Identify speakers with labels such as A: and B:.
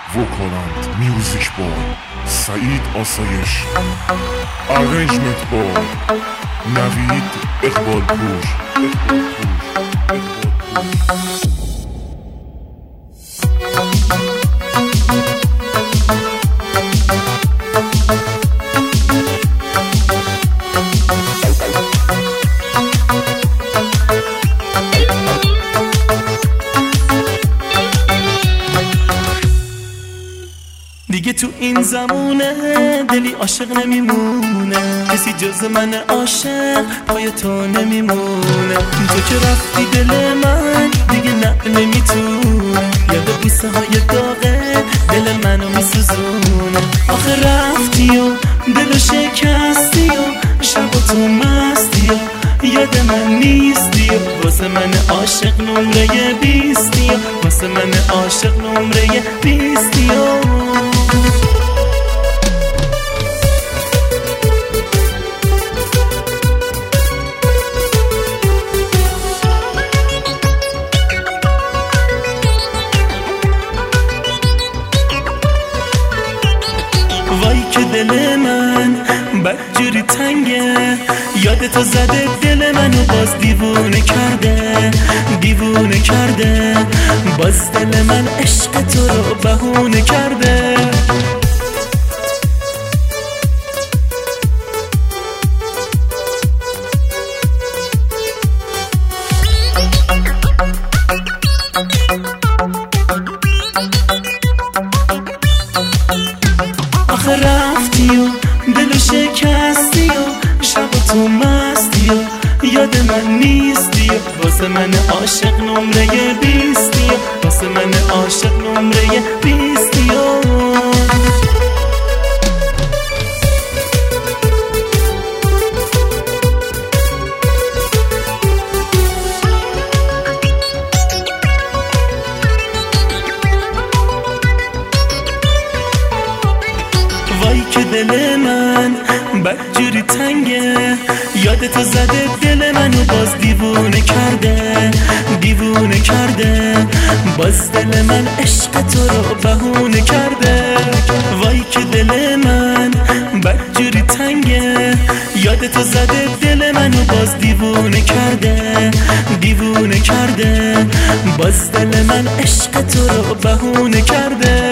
A: وکالند میوزیک بای سعید آسایش، ارنجمنت بای نوید اقبال پور.
B: دیگه تو این زمونه دلی عاشق نمیمونه، کسی جز من عاشق پای تو نمیمونه. تو که رفتی دل من دیگه نه نمیتونه، یاد بوسه های داغه دل منو میسوزونه. آخه رفتی و دلو شکستی و شب و تو مستی و یاد من نیستی و واسه من عاشق نمره 20 و واسه من عاشق نمره 20 وای که دل من بدجوری تنگه، یادتو زده دل منو باز دیوونه کرده، دیوونه کرده. باز دل من عشق تو رو بهونه کرده. آخه رفتی و دلو شکستی و شب و تو مستی و یاد من نیستی و واسه من عاشق نمره 20 و واسه من عاشق نمره 20 وای که دل من بدجوری تنگه، یادتو زده دل منو باز دیوونه کرده، دیوونه کرده. باز دل من عشق تو رو بهونه کرده. وای که دل من بدجوری تنگه، یادتو زده دل منو باز دیوونه کرده، دیوونه کرده. باز دل من عشق تو رو بهونه کرده.